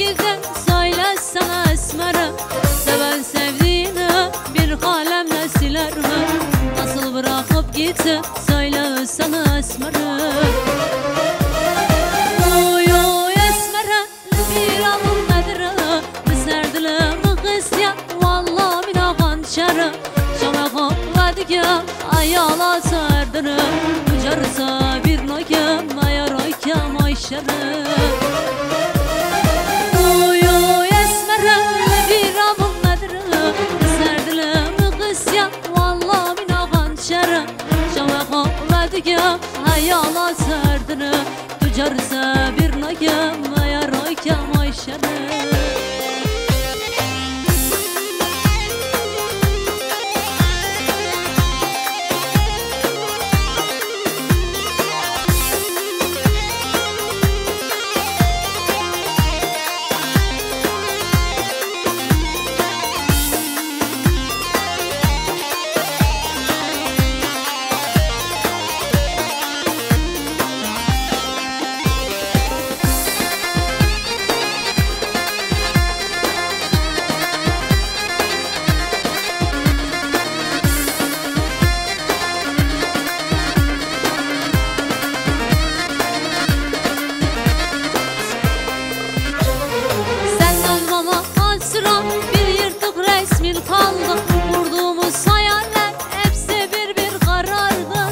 güzel söyle sana esmerim. Seven sevdiğini bir kalemle siler mi? Nasıl bırakıp gitti söyle sana esmerim. Oy oy esmerim bir alım nedir? Biserdilim kısya vallahi min ağan şerim. Şama kuvveti ki ayala serdirim. Ucarsa bir nokem ayar oykem ayşerim. Oy oy esmerim bir alım nedir? Biserdilim kısya vallahi min ağan şerim. Şama kuvveti ki ayala serdirim. Ucarsa bir nokem ayar oykem ayşerim. Bir yırtık resmin kaldı. Vurduğumuz hayaller hepsi bir bir karardı.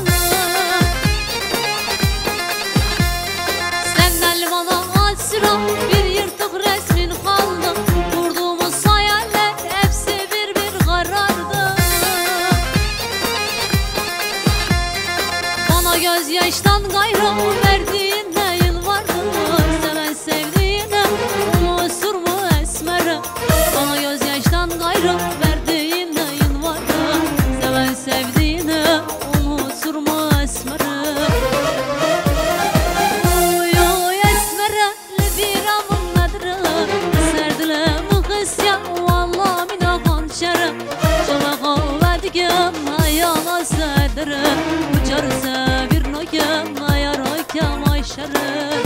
Senden bana hatıra bir yırtık resmin kaldı. Vurduğumuz hayaller hepsi bir bir karardı. Bana gözyaştan gayrı verdiğin ne yıl vardı? Seven sevdiğine unutur mu esmerim? Bana gözyaştan gayrı verdiğin neyin vardı? Seven sevdiğini unutur mu esmerim? Oy oy esmerim bir avun nedir? Serdilim kısya vallahi min ağan şerim. Şama kuvveti ki ayala serdirim. Ucarsa bir nokem ayar oykem ayşerim.